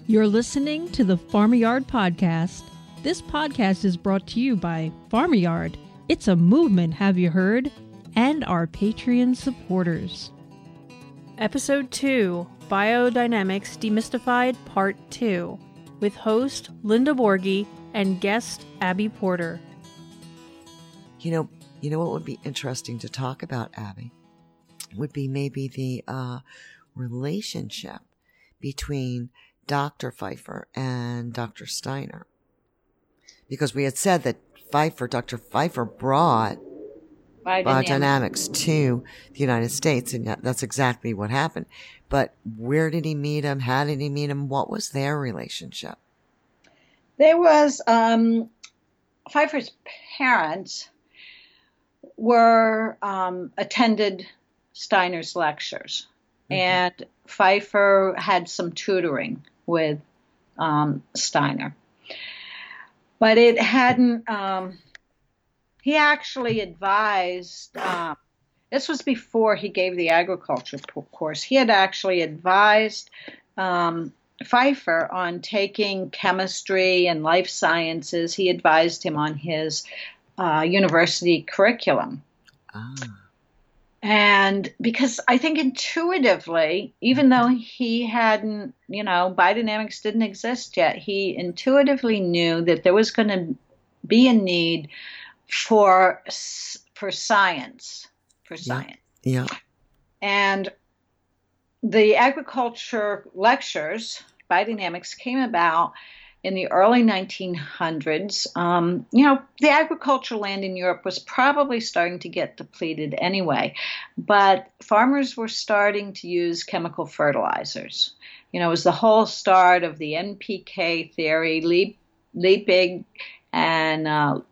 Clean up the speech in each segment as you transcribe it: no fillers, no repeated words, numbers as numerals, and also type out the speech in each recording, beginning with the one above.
You're listening to the Farmer Yard Podcast. This podcast is brought to you by Farmer Yard. It's a movement, have you heard? And our Patreon supporters. Episode 2, Biodynamics Demystified Part 2, with host Linda Borghi and guest Abby Porter. You know what would be interesting to talk about, Abby? Would be maybe the relationship between Dr. Pfeiffer and Dr. Steiner. Because we had said that Dr. Pfeiffer brought biodynamics to the United States, and that's exactly what happened. But where did he meet him? How did he meet him? What was their relationship? There was Pfeiffer's parents were attended Steiner's lectures, and Pfeiffer had some tutoring with Steiner, but it hadn't. He actually advised. This was before he gave the agriculture course. He had actually advised Pfeiffer on taking chemistry and life sciences. He advised him on his university curriculum. And because I think intuitively, even though he hadn't, biodynamics didn't exist yet, he intuitively knew that there was going to be a need for science. Yeah. And the agriculture lectures, biodynamics, came about in the early 1900s. The agricultural land in Europe was probably starting to get depleted anyway, but farmers were starting to use chemical fertilizers. It was the whole start of the NPK theory, Liebig, and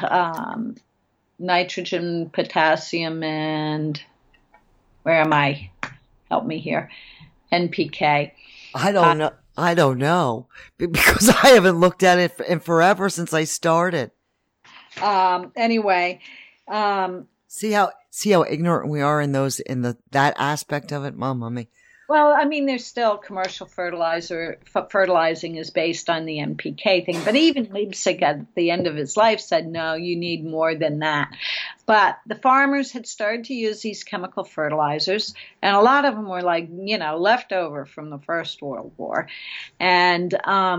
nitrogen, potassium, and where am I? Help me here. NPK. I don't know. I don't know because I haven't looked at it in forever since I started. Anyway, see how ignorant we are in that aspect of it, Mommy. Well, I mean, there's still commercial fertilizing is based on the NPK thing, but even Liebig at the end of his life said, no, you need more than that. But the farmers had started to use these chemical fertilizers, and a lot of them were left over from the First World War. And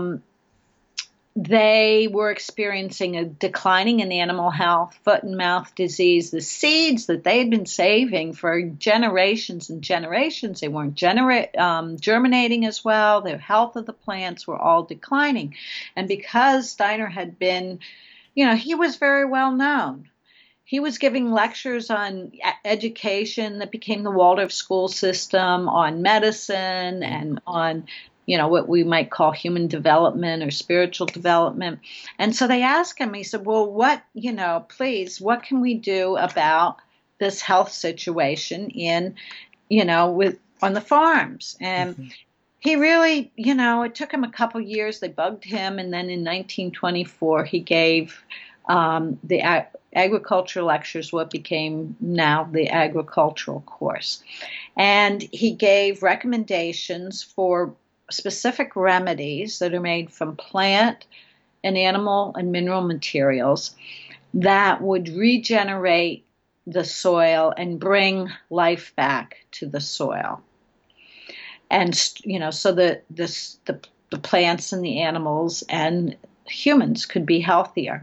they were experiencing a declining in animal health, foot and mouth disease. The seeds that they had been saving for generations and generations, they weren't germinating as well. The health of the plants were all declining. And because Steiner had been, he was very well known. He was giving lectures on education that became the Waldorf school system, on medicine, and on what we might call human development or spiritual development. And so they asked him, he said, well, what can we do about this health situation on the farms? And he really, it took him a couple years. They bugged him. And then in 1924, he gave the agriculture lectures, what became now the agricultural course. And he gave recommendations for specific remedies that are made from plant and animal and mineral materials that would regenerate the soil and bring life back to the soil. And, so the plants and the animals and humans could be healthier.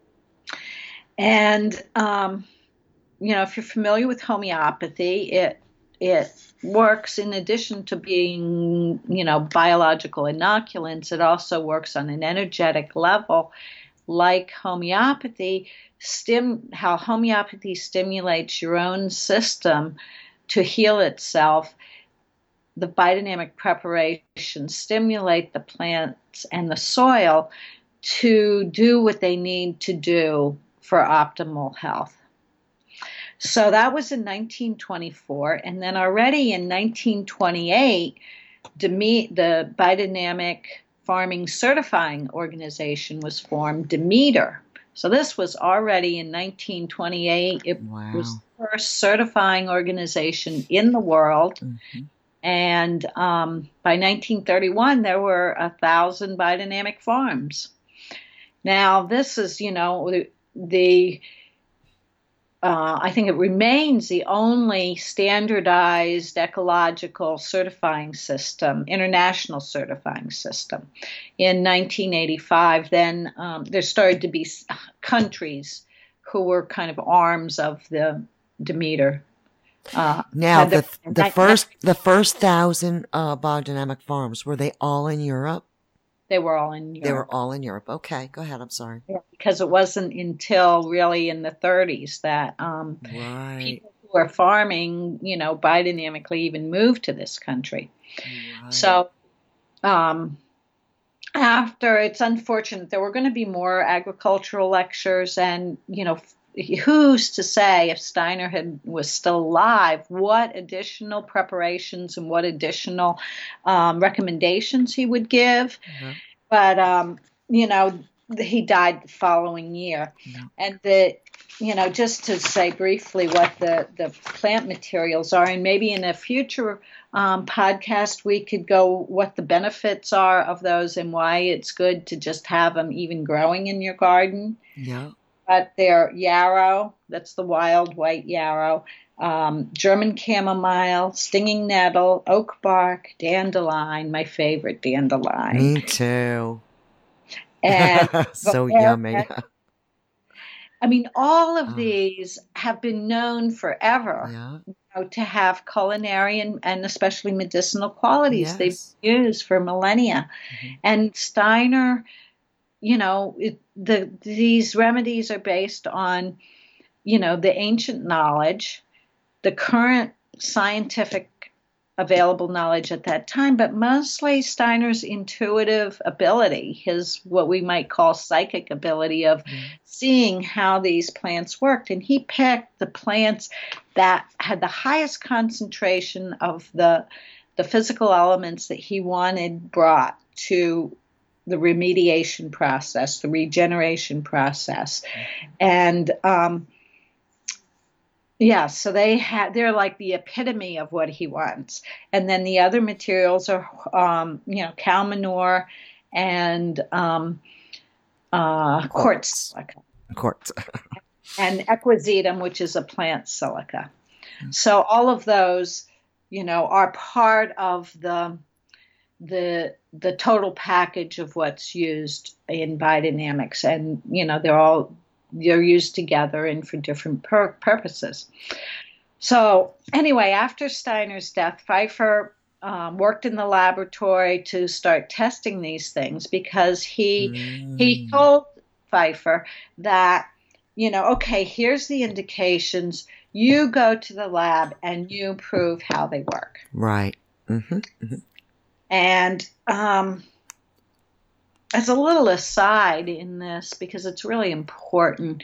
And, if you're familiar with homeopathy, it works in addition to being, biological inoculants. It also works on an energetic level, like homeopathy. How homeopathy stimulates your own system to heal itself. The biodynamic preparations stimulate the plants and the soil to do what they need to do for optimal health. So that was in 1924, and then already in 1928, the Biodynamic Farming Certifying Organization was formed, Demeter. So this was already in 1928. It was the first certifying organization in the world, And by 1931, there were 1,000 biodynamic farms. Now, this is, I think it remains the only standardized ecological certifying system, international certifying system. In 1985, then there started to be countries who were kind of arms of the Demeter. Now, the first 1,000 biodynamic farms, were they all in Europe? They were all in Europe. They were all in Europe. Okay, go ahead. I'm sorry. Yeah, because it wasn't until really in the 30s that people who were farming, biodynamically even moved to this country. Right. So after, it's unfortunate, there were going to be more agricultural lectures, and, who's to say if Steiner was still alive, what additional preparations and what additional recommendations he would give. Mm-hmm. But, he died the following year. Mm-hmm. And just to say briefly what the plant materials are, and maybe in a future podcast we could go what the benefits are of those and why it's good to just have them even growing in your garden. Yeah. But they're yarrow, that's the wild white yarrow, German chamomile, stinging nettle, oak bark, dandelion, my favorite dandelion. Me too. And so yummy. I mean, all of these have been known forever to have culinary and especially medicinal qualities. Yes. They've been used for millennia. Mm-hmm. And Steiner, these remedies are based on, the ancient knowledge, the current scientific available knowledge at that time, but mostly Steiner's intuitive ability, his what we might call psychic ability of seeing how these plants worked. And he picked the plants that had the highest concentration of the physical elements that he wanted brought to the remediation process, the regeneration process. And so they're like the epitome of what he wants. And then the other materials are, cow manure and quartz silica. Quartz. And equisetum, which is a plant silica. So all of those, are part of the total package of what's used in biodynamics. And, they're used together and for different purposes. So anyway, after Steiner's death, Pfeiffer worked in the laboratory to start testing these things because he told Pfeiffer that, okay, here's the indications. You go to the lab and you prove how they work. Right. Mm-hmm. Mm-hmm. And as a little aside in this, because it's really important,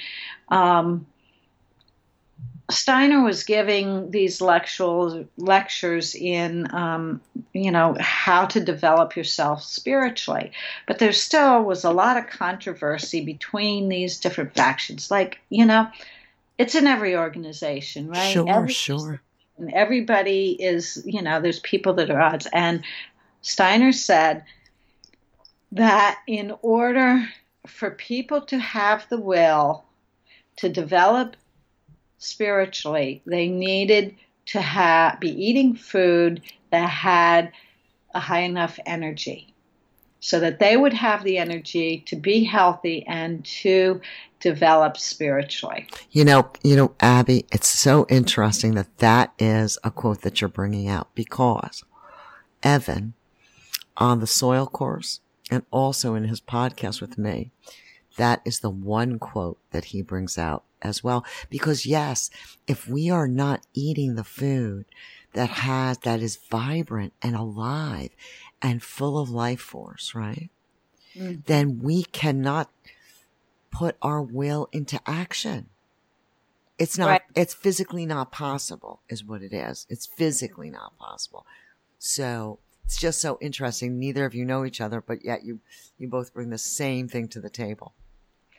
Steiner was giving these lectures in, how to develop yourself spiritually. But there still was a lot of controversy between these different factions. Like, it's in every organization, right? Sure. And everybody is, there's people that are odds. And Steiner said that in order for people to have the will to develop spiritually, they needed to be eating food that had a high enough energy so that they would have the energy to be healthy and to develop spiritually. Abby, it's so interesting that is a quote that you're bringing out, because Evan, on the soil course and also in his podcast with me, that is the one quote that he brings out as well. Because yes, if we are not eating the food that is vibrant and alive and full of life force, right? Mm-hmm. Then we cannot put our will into action. It's not, right. It's physically not possible is what it is. It's physically not possible. So it's just so interesting. Neither of you know each other, but yet you both bring the same thing to the table.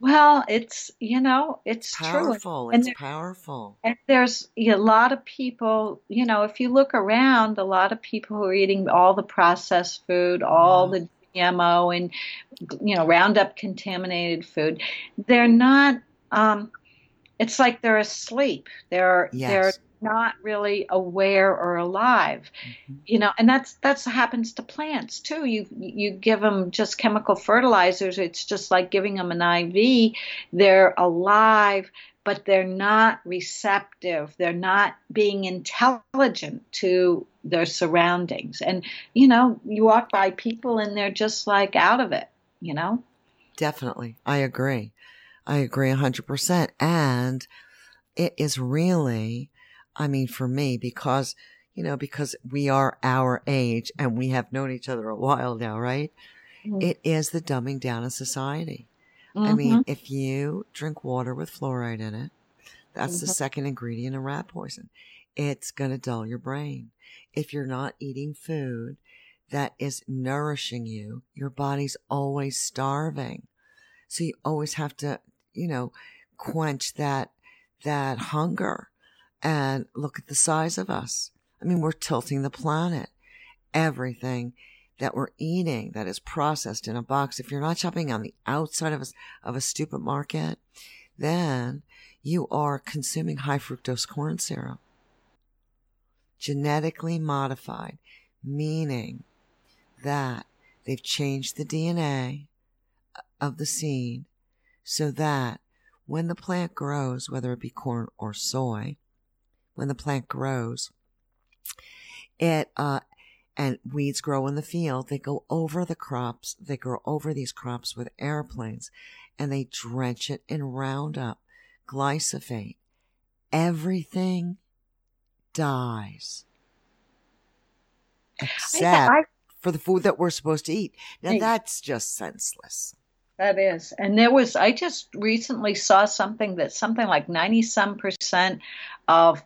Well, it's true. Powerful. And It's powerful. and there's a lot of people, if you look around, a lot of people who are eating all the processed food, all Yeah. the GMO and, Roundup contaminated food, they're not, it's like they're asleep. They're Yes. not really aware or alive. Hmm. And that's happens to plants too. You give them just chemical fertilizers. It's just like giving them an IV. They're alive, but they're not receptive. They're not being intelligent to their surroundings. And you walk by people and they're just like out of it. Definitely. I agree. I agree 100%. And it is really, I mean, for me, because we are our age and we have known each other a while now, right? It is the dumbing down of society. I Mm-hmm. mean, if you drink water with fluoride in it, that's the second ingredient in rat poison. It's going to dull your brain. If you're not eating food that is nourishing you, your body's always starving. So you always have to, quench that hunger. And look at the size of us. I mean, we're tilting the planet. Everything that we're eating that is processed in a box, if you're not shopping on the outside of a stupid market, then you are consuming high fructose corn syrup. Genetically modified, meaning that they've changed the DNA of the seed so that when the plant grows, whether it be corn or soy, when the plant grows, and weeds grow in the field, they go over the crops, they grow over these crops with airplanes, and they drench it in Roundup, glyphosate. Everything dies except for the food that we're supposed to eat. Now that's just senseless. That is. And I just recently saw something like 90-some% of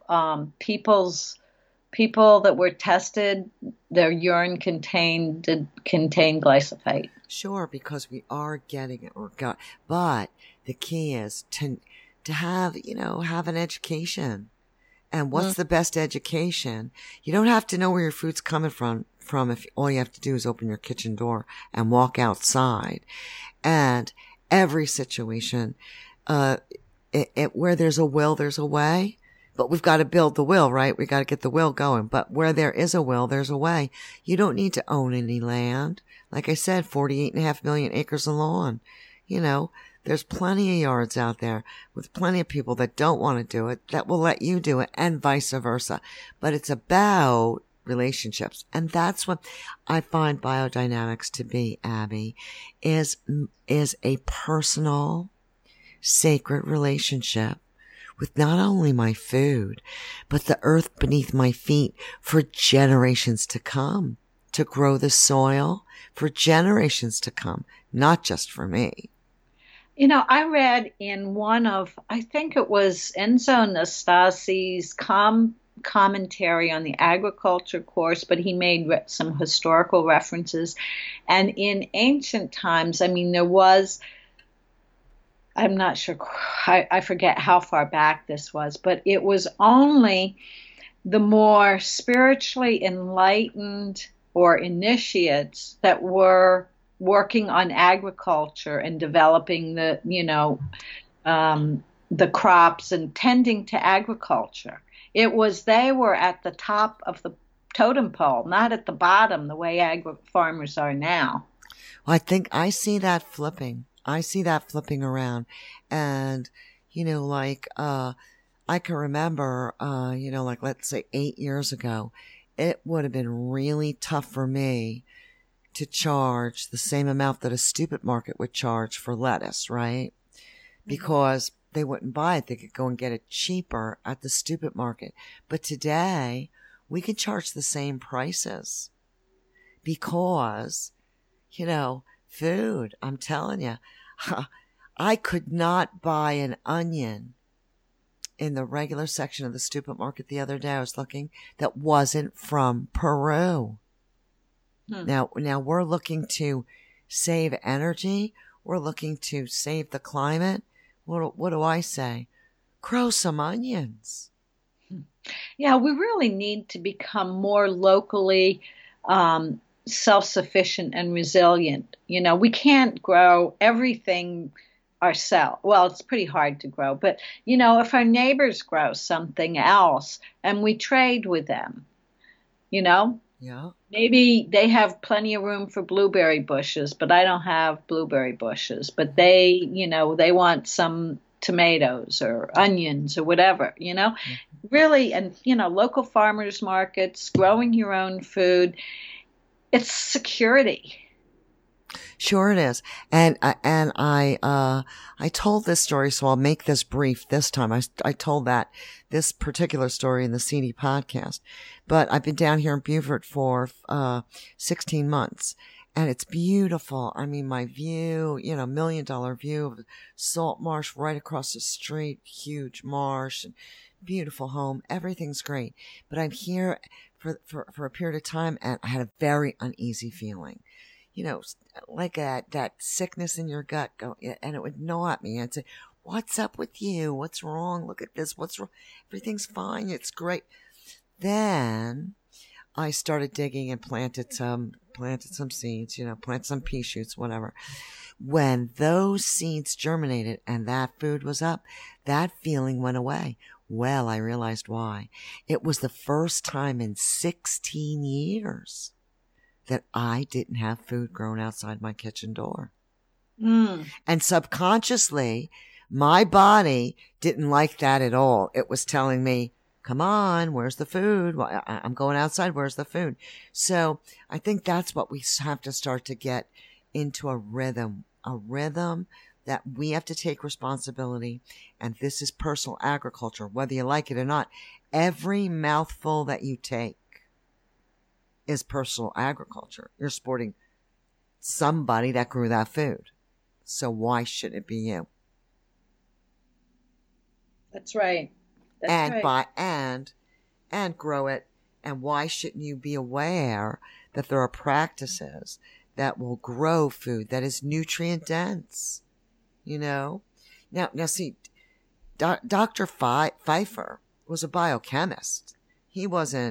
people that were tested, their urine contained glyphosate. Sure, because we are getting it. But the key is to have an education. And what's the best education? You don't have to know where your food's coming from if all you have to do is open your kitchen door and walk outside. And every situation, where there's a will, there's a way. But we've got to build the will, right? We got to get the will going. But where there is a will, there's a way. You don't need to own any land. Like I said, 48.5 million acres of lawn. There's plenty of yards out there with plenty of people that don't want to do it, that will let you do it, and vice versa. But it's about relationships. And that's what I find biodynamics to be, Abby, is a personal, sacred relationship with not only my food, but the earth beneath my feet for generations to come, to grow the soil for generations to come, not just for me. I read in one of, I think it was Enzo Nastasi's commentary on the agriculture course, but he made some historical references. And in ancient times, I mean, I'm not sure, I forget how far back this was, but it was only the more spiritually enlightened or initiates that were working on agriculture and developing the crops and tending to agriculture. They were at the top of the totem pole, not at the bottom, the way farmers are now. Well, I think I see that flipping. Around. And, I can remember, let's say 8 years ago, it would have been really tough for me to charge the same amount that a stupid market would charge for lettuce, right? Because they wouldn't buy it. They could go and get it cheaper at the stupid market. But today, we can charge the same prices because, food, I'm telling you, I could not buy an onion in the regular section of the stupid market the other day. I was looking, that wasn't from Peru. Now we're looking to save energy. we're looking to save the climate, what do I say? Grow some onions. Yeah, we really need to become more locally self-sufficient and resilient. We can't grow everything ourselves. Well, it's pretty hard to grow, but if our neighbors grow something else and we trade with them, Yeah. maybe they have plenty of room for blueberry bushes, but I don't have blueberry bushes, but they want some tomatoes or onions or whatever, really. And, local farmers markets, growing your own food, it's security. Sure it is. And I told this story, so I'll make this brief this time. I told this particular story in the CD podcast, but I've been down here in Beaufort for 16 months. And it's beautiful. I mean, my view, $1 million view of salt marsh right across the street, huge marsh, and beautiful home. Everything's great. But I'm here for a period of time, and I had a very uneasy feeling. Like that sickness in your gut and it would gnaw at me. I'd say, "What's up with you? What's wrong? Look at this. What's wrong? Everything's fine. It's great." Then I started digging and planted some seeds, planted some pea shoots, whatever. When those seeds germinated and that food was up, that feeling went away. Well, I realized why. It was the first time in 16 years that I didn't have food grown outside my kitchen door. And subconsciously, my body didn't like that at all. It was telling me, "Come on, where's the food? Well, I'm going outside. Where's the food?" So I think that's what we have to start to get into, a rhythm that we have to take responsibility. And this is personal agriculture, whether you like it or not. Every mouthful that you take is personal agriculture. You're supporting somebody that grew that food. So why should it be you? That's right. And grow it. And why shouldn't you be aware that there are practices that will grow food that is nutrient dense? Now see, Dr. Pfeiffer was a biochemist. He wasn't,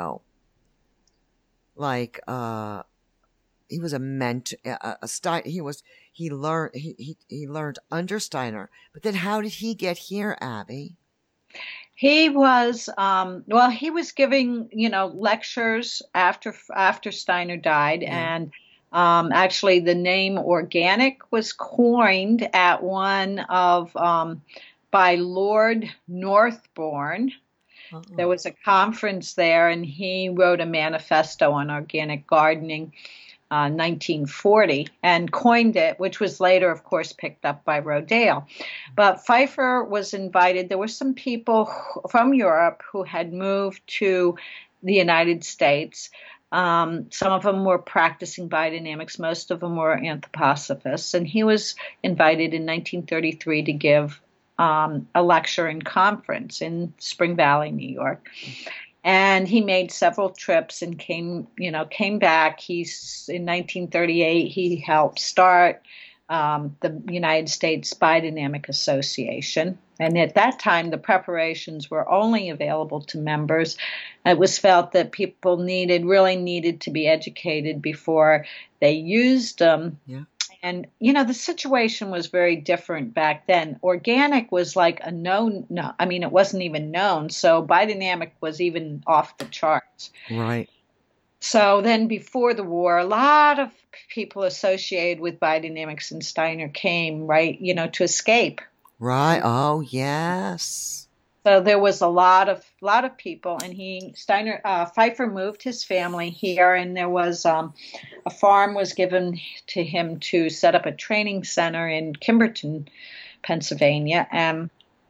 like he was a mentor. He learned under Steiner. But then how did he get here, Abby? He was he was giving lectures after Steiner died, and actually the name organic was coined at one of by Lord Northbourne. There was a conference there, and he wrote a manifesto on organic gardening, 1940, and coined it, which was later, of course, picked up by Rodale. But Pfeiffer was invited. There were some people from Europe who had moved to the United States. Some of them were practicing biodynamics. Most of them were anthroposophists. And he was invited in 1933 to give a lecture and conference in Spring Valley, New York. And he made several trips and came back. In 1938, he helped start the United States Biodynamic Association. And at that time, the preparations were only available to members. It was felt that people really needed to be educated before they used them. Yeah. And, the situation was very different back then. Organic was like it wasn't even known. So biodynamic was even off the charts. Right. So then before the war, a lot of people associated with biodynamics and Steiner came, right, to escape. Right. Oh, yes. So there was a lot of people, and Pfeiffer moved his family here, and there was a farm was given to him to set up a training center in Kimberton, Pennsylvania, and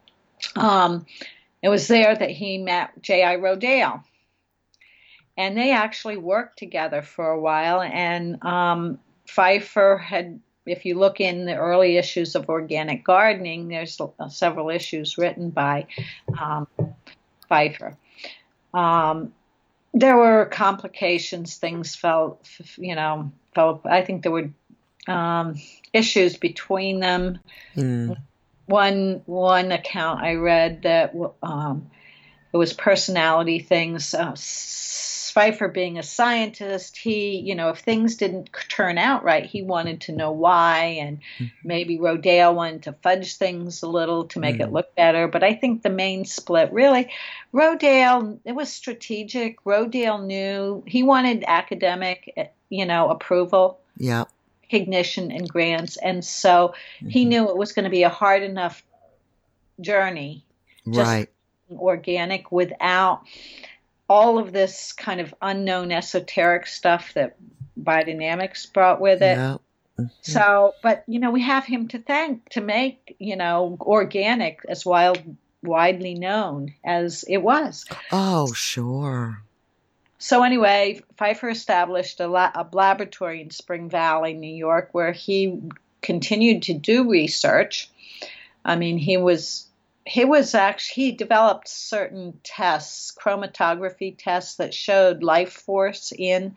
it was there that he met J.I. Rodale, and they actually worked together for a while. And Pfeiffer had. If you look in the early issues of Organic Gardening, there's several issues written by Pfeiffer. There were complications. Things fell. I think there were issues between them. Mm. One account I read that it was personality things. Pfeiffer being a scientist, he, if things didn't turn out right, he wanted to know why, and maybe Rodale wanted to fudge things a little to make it look better. But I think the main split, really, Rodale, it was strategic. Rodale knew he wanted academic, approval. Yeah. Recognition and grants, and so he knew it was going to be a hard enough journey, right, organic, without all of this kind of unknown esoteric stuff that biodynamics brought with it. Yeah. So, but we have him to thank to make organic as widely known as it was. Oh, sure. So anyway, Pfeiffer established a laboratory in Spring Valley, New York, where he continued to do research. I mean, he developed certain tests, chromatography tests that showed life force in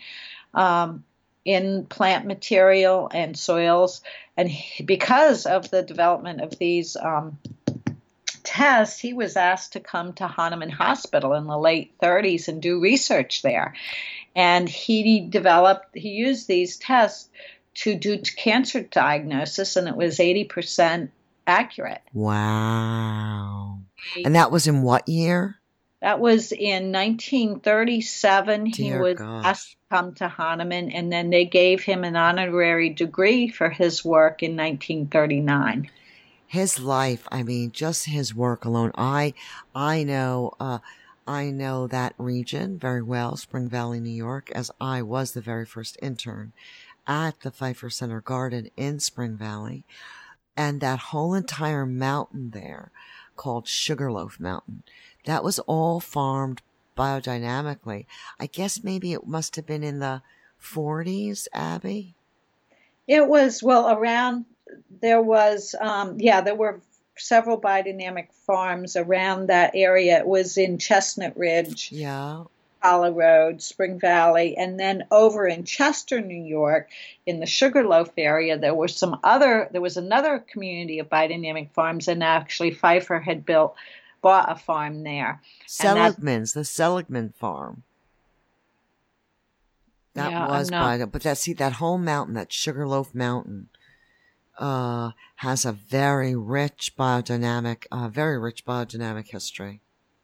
plant material and soils. And because of the development of these tests, he was asked to come to Hahnemann Hospital in the late 30s and do research there. And he used these tests to do cancer diagnosis, and it was 80% accurate. Wow. And that was in what year? That was in 1937. He was asked to come to Hahnemann, and then they gave him an honorary degree for his work in 1939. His life, I mean, just his work alone. I know that region very well, Spring Valley, New York, as I was the very first intern at the Pfeiffer Center Garden in Spring Valley. And that whole entire mountain there called Sugarloaf Mountain, that was all farmed biodynamically. I guess maybe it must have been in the 40s, Abby? It was, around... There were several biodynamic farms around that area. It was in Chestnut Ridge, Hollow Road, Spring Valley, and then over in Chester, New York, in the Sugarloaf area, there was another community of biodynamic farms, and actually Pfeiffer had bought a farm there. The Seligman farm. That was biodynamic, but that whole mountain, that Sugarloaf Mountain, has a very rich biodynamic history.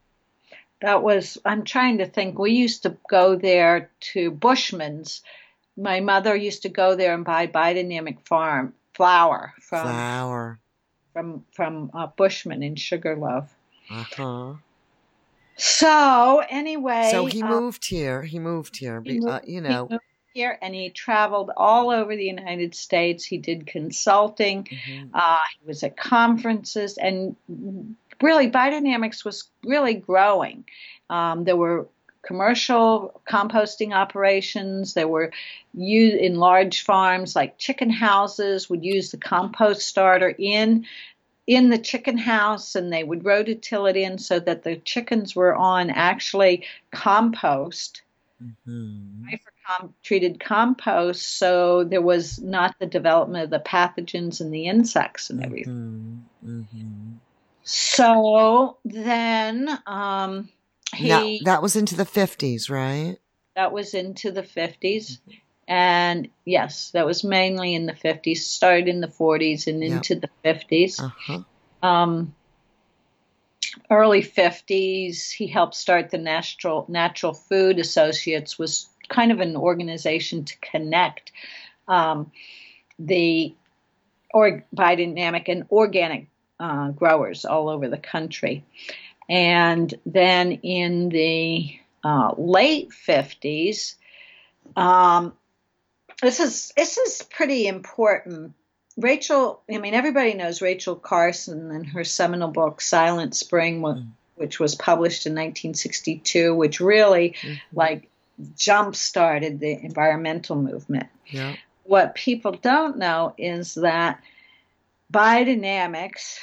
I'm trying to think. We used to go there to Bushman's. My mother used to go there and buy biodynamic flour from Bushman in Sugarloaf. Uh-huh. So anyway, he moved here. He moved here. Here, and he traveled all over the United States. He did consulting. He was at conferences, and really biodynamics was really growing. There were commercial composting operations. There were in large farms like chicken houses would use the compost starter in the chicken house, and they would rototill it in so that the chickens were on actually compost. Treated compost, so there was not the development of the pathogens and the insects and everything. So then that was into the 50s, right? That was into the 50s. And yes, that was mainly in the 50s, started in the 40s and into the 50s. Early 50s, he helped start the Natural Food Associates, was kind of an organization to connect the biodynamic and organic growers all over the country. And then in the late 50s, this is pretty important. Everybody knows Rachel Carson and her seminal book, Silent Spring, which was published in 1962, which really jump-started the environmental movement. Yeah. What people don't know is that biodynamics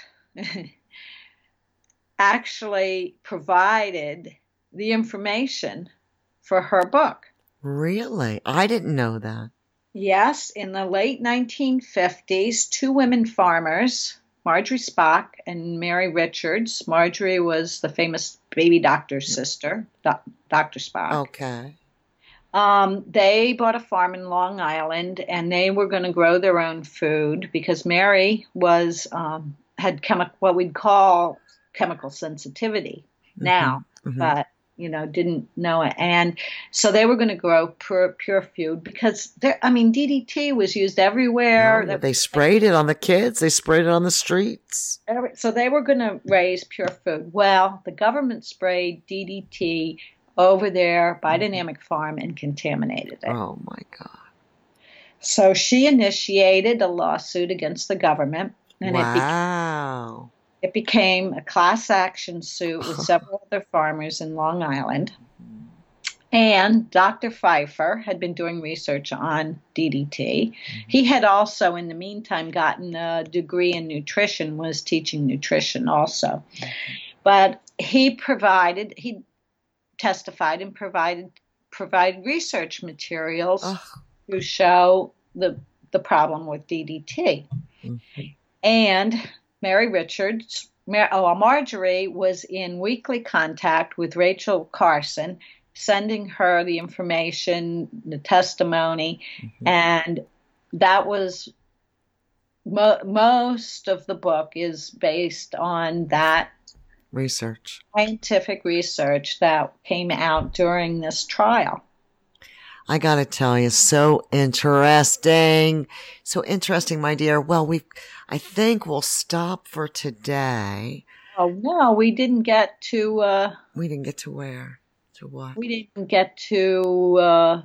actually provided the information for her book. Really? I didn't know that. Yes, in the late 1950s, two women farmers, Marjorie Spock and Mary Richards. Marjorie was the famous baby doctor's sister, Dr. Spock. Okay. They bought a farm in Long Island, and they were going to grow their own food because Mary had what we'd call chemical sensitivity now, but didn't know it. And so they were going to grow pure food because DDT was used everywhere. Oh, they sprayed it on the kids. They sprayed it on the streets. So they were going to raise pure food. Well, the government sprayed DDT over their biodynamic farm and contaminated it. Oh my God. So she initiated a lawsuit against the government. And wow. It became a class action suit with several other farmers in Long Island. And Dr. Pfeiffer had been doing research on DDT. He had also, in the meantime, gotten a degree in nutrition, was teaching nutrition also. But he testified and provided research materials to show the problem with DDT. And Mary Richards, Marjorie was in weekly contact with Rachel Carson, sending her the information, the testimony, and that was most of the book is based on that research, scientific research that came out during this trial. I got to tell you, so interesting. So interesting, my dear. Well, I think we'll stop for today. Oh, no, we didn't get to... we didn't get to where? To what? We didn't get to...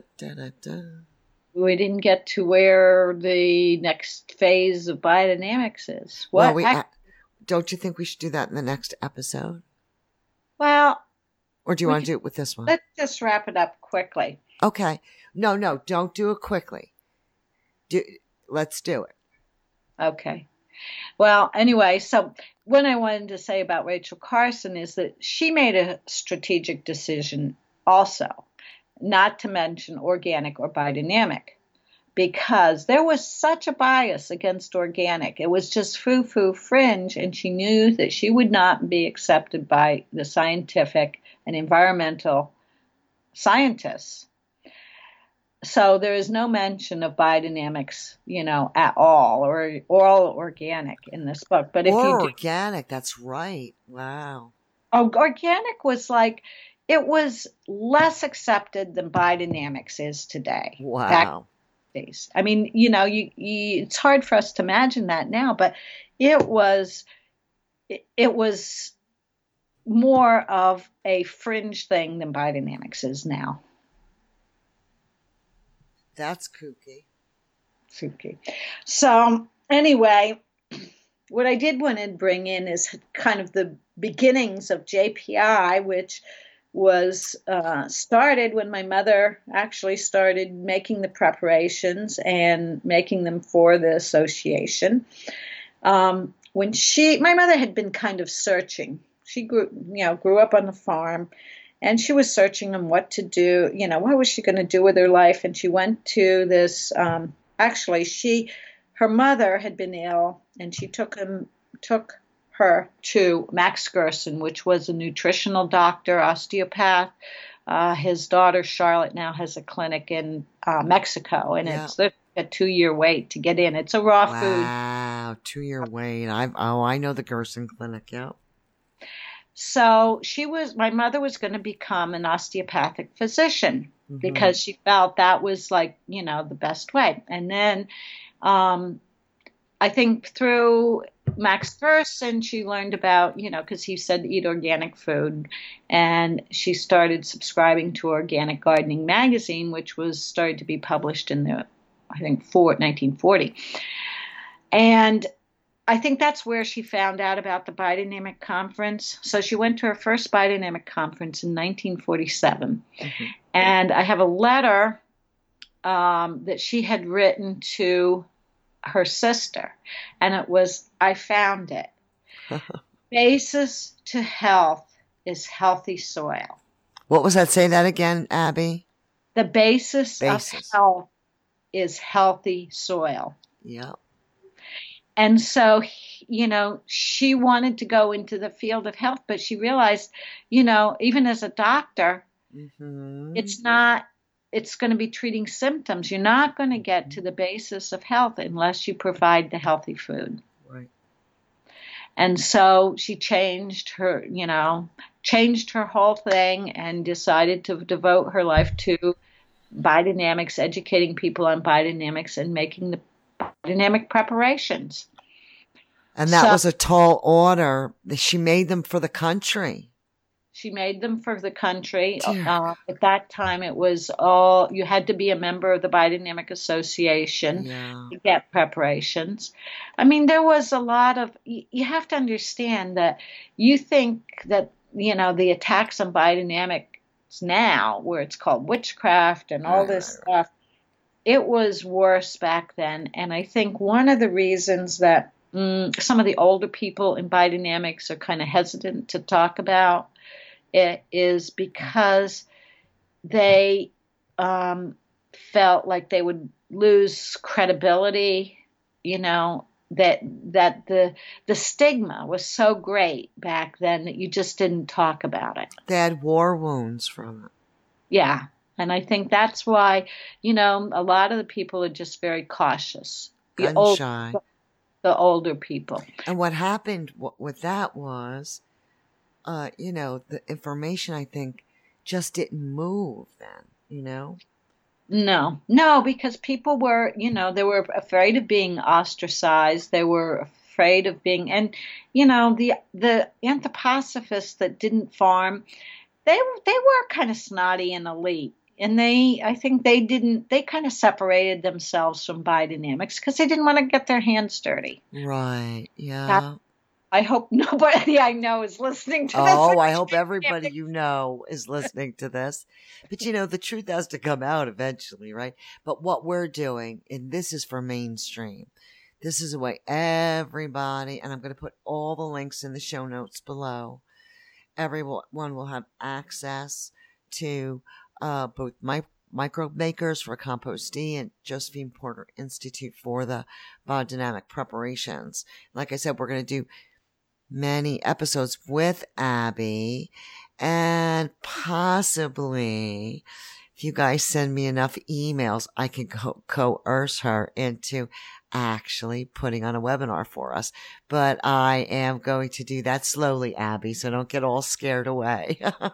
We didn't get to where the next phase of biodynamics is. What? Well, don't you think we should do that in the next episode? Well... Or do you want to do it with this one? Let's just wrap it up quickly. Okay. No, don't do it quickly. Let's do it. Okay. Well, anyway, so what I wanted to say about Rachel Carson is that she made a strategic decision also, not to mention organic or biodynamic, because there was such a bias against organic. It was just foo-foo fringe, and she knew that she would not be accepted by the scientific and environmental scientists. So there is no mention of biodynamics, at all, or organic in this book. But if you do, organic, that's right. Wow. Oh, organic was it was less accepted than biodynamics is today. Wow. I mean, it's hard for us to imagine that now, but it was more of a fringe thing than biodynamics is now. That's kooky. So anyway, what I did want to bring in is kind of the beginnings of JPI, which was started when my mother actually started making the preparations and making them for the association. When my mother had been kind of searching. She grew up on the farm. And she was searching on what to do, what was she going to do with her life? And she went to this, her mother had been ill, and she took her to Max Gerson, which was a nutritional doctor, osteopath. His daughter, Charlotte, now has a clinic in Mexico, and it's a 2-year wait to get in. It's a raw food. Wow, 2-year wait. I know the Gerson clinic, yeah. So my mother was going to become an osteopathic physician because she felt that was the best way. And then I think through Max Gerson, she learned about, because he said eat organic food. And she started subscribing to Organic Gardening magazine, which was started to be published in 1940. And I think that's where she found out about the biodynamic conference. So she went to her first biodynamic conference in 1947. And I have a letter that she had written to her sister. And it was, I found it. Basis to health is healthy soil. What was that? Say that again, Abby. The basis. Of health is healthy soil. Yeah. And so, she wanted to go into the field of health, but she realized, even as a doctor, Mm-hmm. it's going to be treating symptoms. You're not going to get to the basis of health unless you provide the healthy food. Right. And so she changed her whole thing and decided to devote her life to biodynamics, educating people on biodynamics and making the biodynamic preparations. And that was a tall order. She made them for the country. She made them for the country. Dear. At that time, it was you had to be a member of the Biodynamic Association to get preparations. I mean, there was a lot of, you have to understand that you think that, the attacks on biodynamics now, where it's called witchcraft and all this stuff, it was worse back then. And I think one of the reasons that some of the older people in biodynamics are kind of hesitant to talk about it is because they felt like they would lose credibility, that the stigma was so great back then that you just didn't talk about it. They had war wounds from it. Yeah. And I think that's why, a lot of the people are just very cautious. Gun shy. The older people. And what happened with that was, the information, I think, just didn't move then, No, because people were, they were afraid of being ostracized. They were afraid of being, and, the anthroposophists that didn't farm, they were kind of snotty and elite. And I think they kind of separated themselves from biodynamics because they didn't want to get their hands dirty. Right. Yeah. I hope nobody I know is listening to this. Oh, I hope everybody is listening to this. But, the truth has to come out eventually, right? But what we're doing, and this is for mainstream, this is the way everybody, and I'm going to put all the links in the show notes below, everyone will have access to both Microbe Makers for Compost D and Josephine Porter Institute for the biodynamic preparations. Like I said, we're going to do many episodes with Abby, and possibly if you guys send me enough emails, I can coerce her into actually putting on a webinar for us. But I am going to do that slowly, Abby, so don't get all scared away.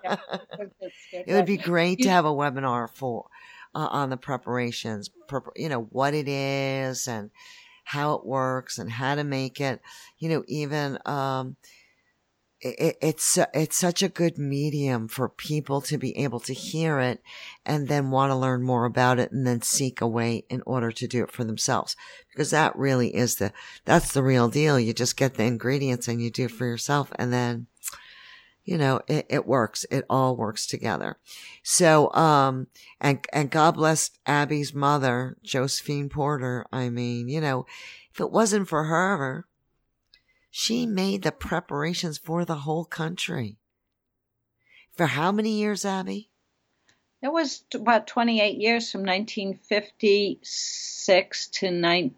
It would be great to have a webinar for on the preparations, what it is and how it works and how to make it, even, it's such a good medium for people to be able to hear it and then want to learn more about it and then seek a way in order to do it for themselves. Because that really is that's the real deal. You just get the ingredients and you do it for yourself, and then, it works. It all works together. So, and God bless Abby's mother, Josephine Porter. I mean, if it wasn't for her, she made the preparations for the whole country. For how many years, Abby? It was about 28 years, from 1956 to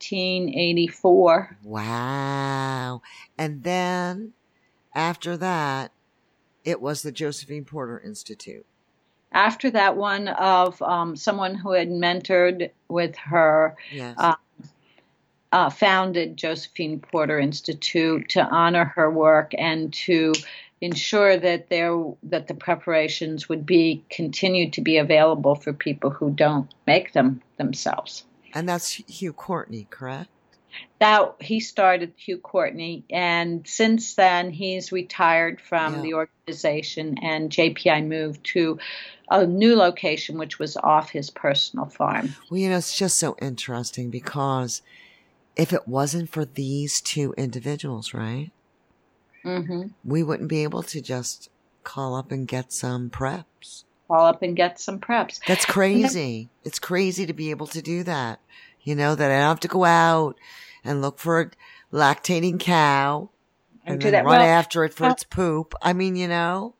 1984. Wow. And then after that, it was the Josephine Porter Institute. After that, one of someone who had mentored with her, yes. Founded Josephine Porter Institute to honor her work and to ensure that the preparations would be continued to be available for people who don't make them themselves. And that's Hugh Courtney, correct? That he started Hugh Courtney, and since then he's retired from the organization, and JPI moved to a new location, which was off his personal farm. Well, it's just so interesting because if it wasn't for these two individuals, right? Mm-hmm. We wouldn't be able to just call up and get some preps. That's crazy. It's crazy to be able to do that. That I don't have to go out and look for a lactating cow and then run after it for its poop. I mean,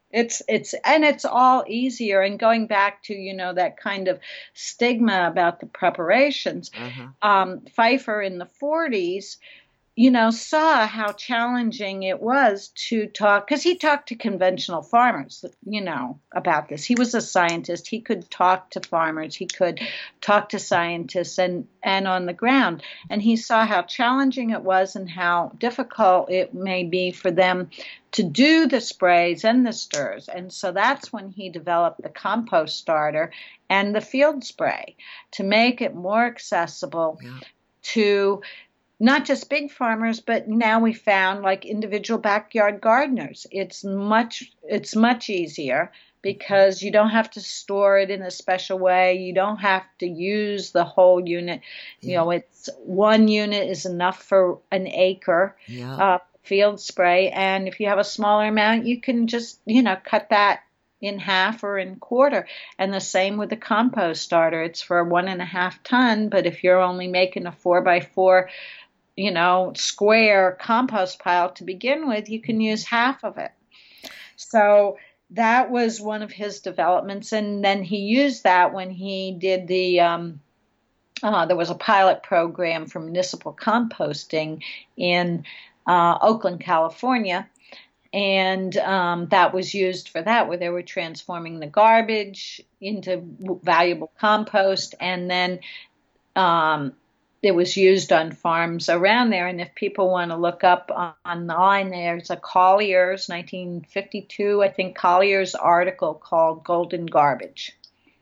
It's all easier. And going back to, that kind of stigma about the preparations, Pfeiffer in the 40s, saw how challenging it was to talk, because he talked to conventional farmers, about this. He was a scientist. He could talk to farmers. He could talk to scientists and on the ground. And he saw how challenging it was and how difficult it may be for them to do the sprays and the stirs. And so that's when he developed the compost starter and the field spray to make it more accessible to not just big farmers, but now we found like individual backyard gardeners. It's much easier because you don't have to store it in a special way. You don't have to use the whole unit. It's one unit is enough for an acre field spray. And if you have a smaller amount, you can just, cut that in half or in quarter. And the same with the compost starter. It's for 1.5 ton, but if you're only making a 4x4 square compost pile to begin with, you can use half of it. So that was one of his developments. And then he used that when he did there was a pilot program for municipal composting in Oakland, California. And that was used for that, where they were transforming the garbage into valuable compost. And then it was used on farms around there. And if people want to look up online, there's a Collier's 1952, I think, Collier's article called Golden Garbage.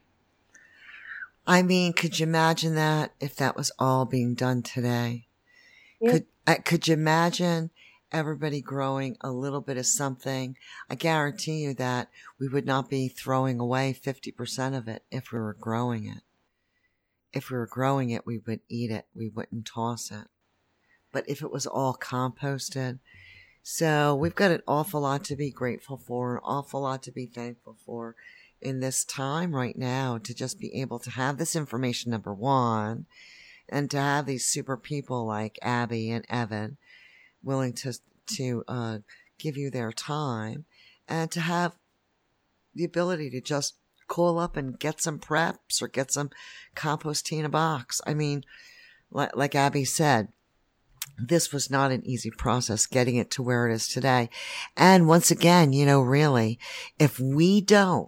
I mean, could you imagine that if that was all being done today? Yeah. Could you imagine everybody growing a little bit of something? I guarantee you that we would not be throwing away 50% of it if we were growing it. If we were growing it, we would eat it. We wouldn't toss it. But if it was all composted, so we've got an awful lot to be grateful for, an awful lot to be thankful for in this time right now, to just be able to have this information, number one, and to have these super people like Abby and Evan willing to give you their time, and to have the ability to just call up and get some preps or get some compost tea in a box. I mean, like Abby said, this was not an easy process getting it to where it is today. And once again, really, if we don't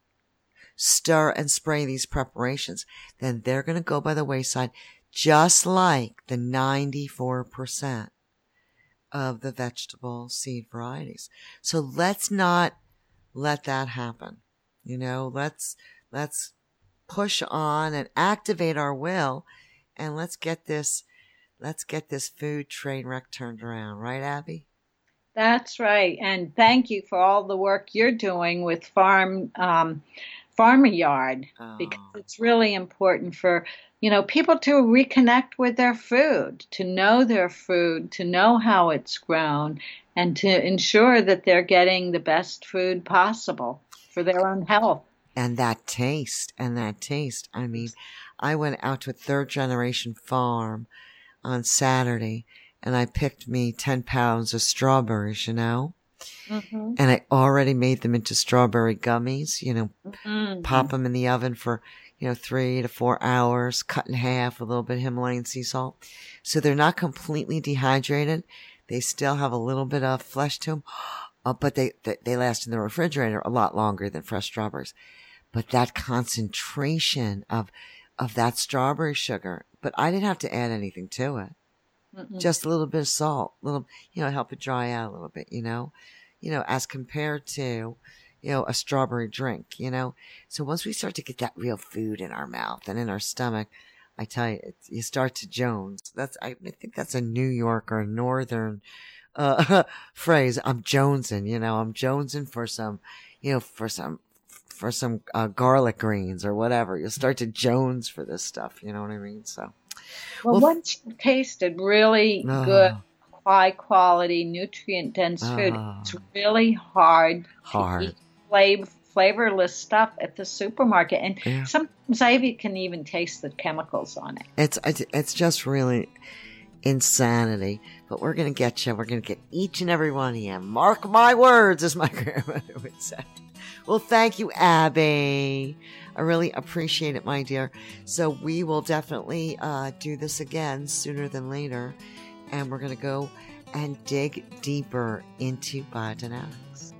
stir and spray these preparations, then they're going to go by the wayside, just like the 94% of the vegetable seed varieties. So let's not let that happen. Let's push on and activate our will, and let's get this food train wreck turned around. Right, Abby? That's right. And thank you for all the work you're doing with Farmer Yard, because it's really important for, people to reconnect with their food, to know how it's grown, and to ensure that they're getting the best food possible for their own health. And that taste. I mean, I went out to a 3rd-generation farm on Saturday, and I picked me 10 pounds of strawberries, Mm-hmm. And I already made them into strawberry gummies, mm-hmm. Pop them in the oven for, 3 to 4 hours, cut in half with a little bit of Himalayan sea salt. So they're not completely dehydrated. They still have a little bit of flesh to them. But they last in the refrigerator a lot longer than fresh strawberries. But that concentration of that strawberry sugar, but I didn't have to add anything to it. Mm-mm. Just a little bit of salt, help it dry out a little bit, as compared to, a strawberry drink, So once we start to get that real food in our mouth and in our stomach, I tell you, you start to Jones. I think that's a New York or Northern phrase. I'm jonesing, I'm jonesing for some garlic greens or whatever. You'll start to Jones for this stuff. You know what I mean? So, well once you've tasted really good, high quality, nutrient dense food, it's really hard to eat flavorless stuff at the supermarket. And sometimes I can even taste the chemicals on it. It's just really, insanity. But we're going to get you. We're going to get each and every one of you. Mark my words, as my grandmother would say. Well, thank you, Abby. I really appreciate it, my dear. So we will definitely do this again sooner than later. And we're going to go and dig deeper into biodynamics.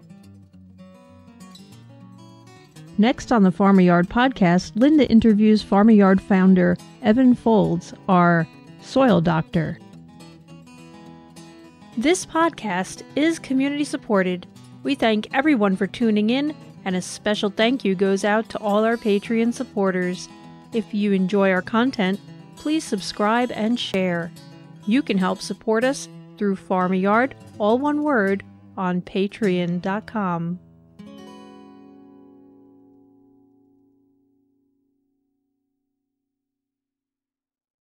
Next on the Farmer Yard podcast, Linda interviews Farmer Yard founder Evan Folds, our soil doctor. This podcast is community supported. We thank everyone for tuning in, and a special thank you goes out to all our Patreon supporters. If you enjoy our content, please subscribe and share. You can help support us through Farmer Yard, all one word, on patreon.com.